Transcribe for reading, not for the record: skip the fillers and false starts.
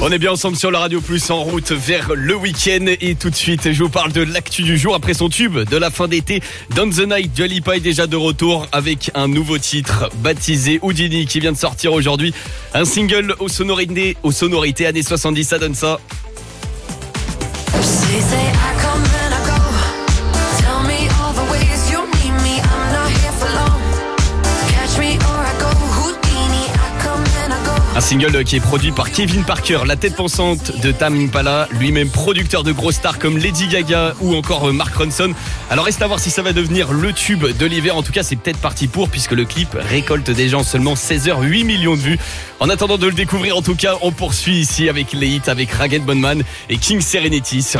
On est bien ensemble sur la Radio Plus en route vers le week-end et tout de suite je vous parle de l'actu du jour après son tube de la fin d'été. Down the Night, Dua Lipa est déjà de retour avec un nouveau titre baptisé Houdini qui vient de sortir aujourd'hui. Un single aux sonorités années 70, ça donne ça. Un single qui est produit par Kevin Parker, la tête pensante de Tame Impala, lui-même producteur de grosses stars comme Lady Gaga ou encore Mark Ronson. Alors reste à voir si ça va devenir le tube de l'hiver. En tout cas, c'est peut-être parti pour, puisque le clip récolte déjà en seulement 16 heures 8 millions de vues. En attendant de le découvrir, en tout cas, on poursuit ici avec les hits avec Ragged Bone Man et King Serenity.